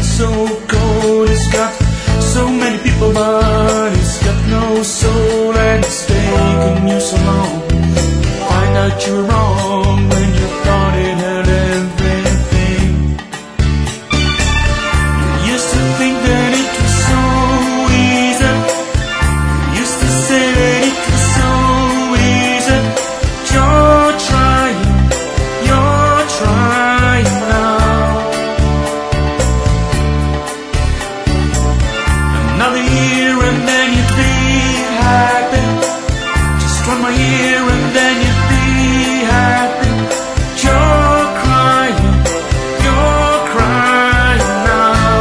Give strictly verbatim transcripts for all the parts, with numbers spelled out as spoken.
it's so cold. It's got so many people, but it's got no soul, and it's taken you so long to find out you're wrong when you thought it had everything. You used to think that it was so easy. You used to say that it was so easy. But you're trying, you're trying now. Another year and then you'd be happy. Just one more year and then you'd be happy. But you're crying, you're crying now.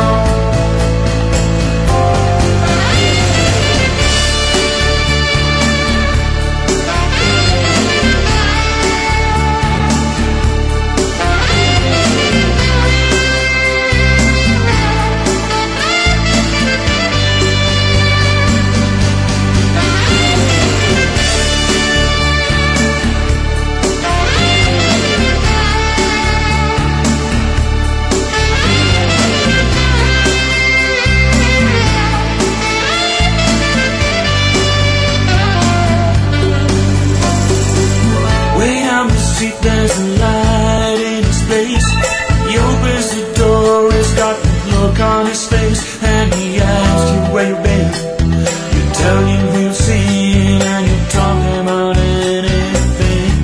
Way down the street there's a light in his place. He opens the door, he's got the look on his face, and he asks you where you've been. You tell him who you've seen, and you talk about anything.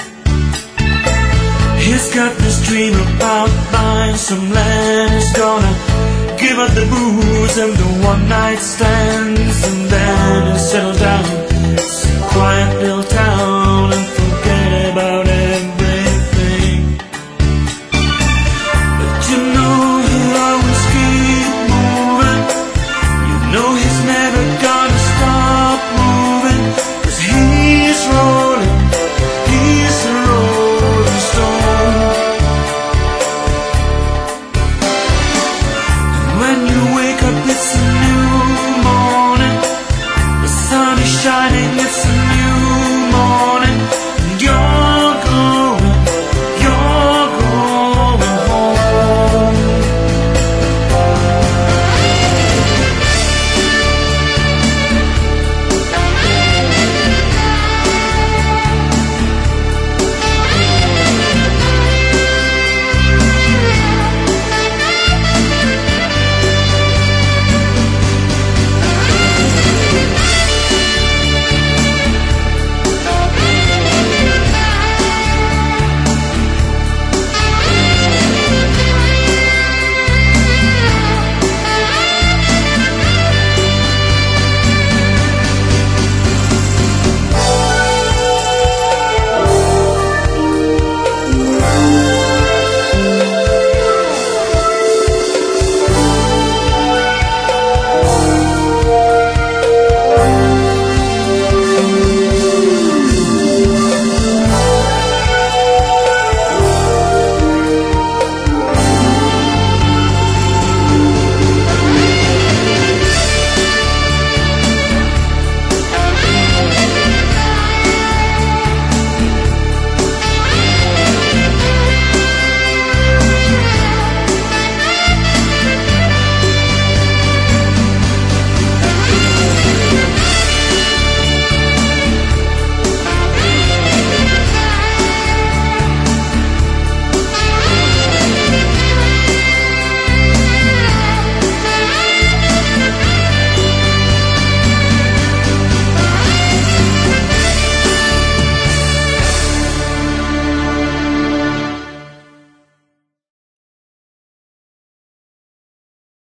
He's got this dream about buying some land. He's gonna give up the booze and the one night stands, and then he'll settle down. It's a quiet little town.